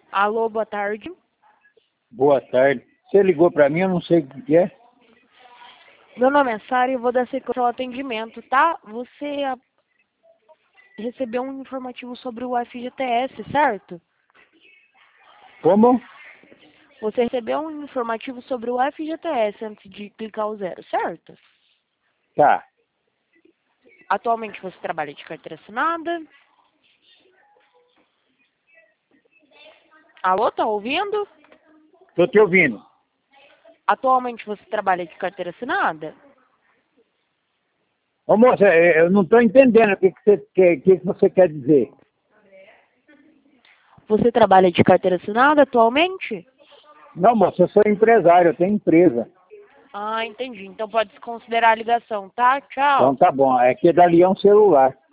Alô, boa tarde. Boa tarde. Você ligou para mim, eu não sei o que é. Meu nome é Sara e eu vou dar sequência ao atendimento, tá? Você recebeu um informativo sobre o FGTS, certo? Como? Você recebeu um informativo sobre o FGTS antes de clicar o zero, certo? Tá. Atualmente você trabalha de carteira assinada? Alô, tá ouvindo? Tô te ouvindo. Atualmente você trabalha de carteira assinada? Ô moça, eu não estou entendendo o que você quer dizer. Você trabalha de carteira assinada atualmente? Não, moça, eu sou empresário, eu tenho empresa. Ah, entendi. Então pode desconsiderar a ligação, tá? Então Tchau. tá bom. É que dali é um celular.